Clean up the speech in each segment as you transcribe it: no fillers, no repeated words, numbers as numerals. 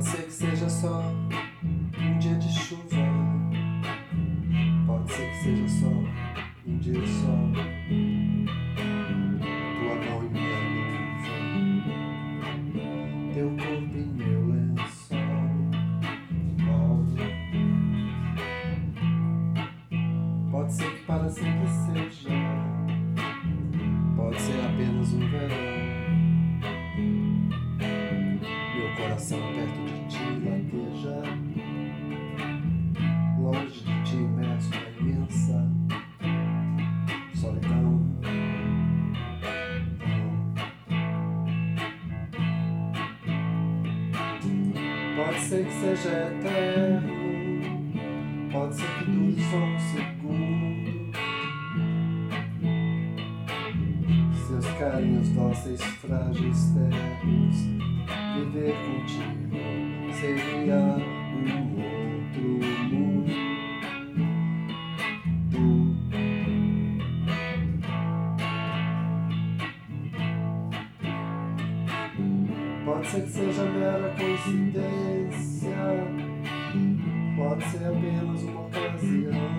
Pode ser que seja só um dia de chuva, pode ser que seja só um dia de sol, tua mão em minha luva, teu corpo em meu lençol. Pode ser que para sempre seja, pode ser apenas um verão, meu coração perto de ti lateja, longe de ti imerso na imensa solidão. Pode ser que seja eterno, pode ser que dure só um segundo, seus carinhos dóceis, frágeis, ternos, viver contigo seria um outro mundo. Pode ser que seja mera coincidência, pode ser apenas uma ocasião,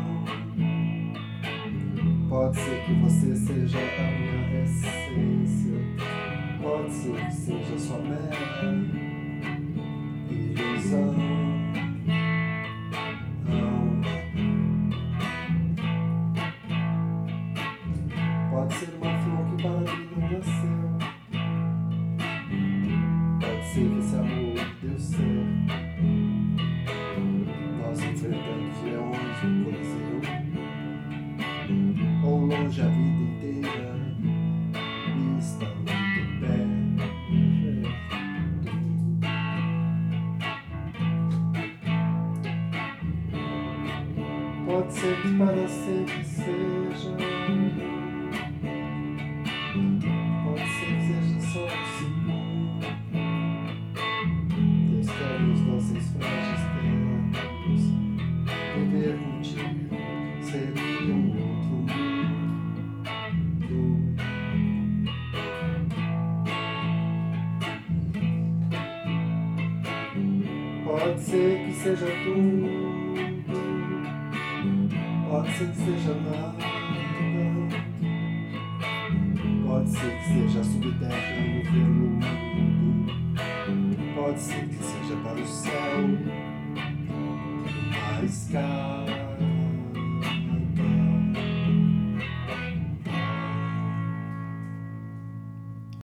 pode ser que você seja a minha essência, pode ser que seja só mera ilusão. Pode ser uma flor que para mim não nasceu, pode ser que esse amor deu certo, nós enfrentando os leões no Coliseu, ou longe a vida inteira, e estando perto. Pode ser que para sempre seja, pode ser que seja só um segundo, teus carinhos dóceis, frágeis, ternos, viver contigo seria um outro mundo. Pode ser que seja tudo, pode ser que seja nada, pode ser que seja subterrâneo no veludo, pode ser que seja para o céu mais caro.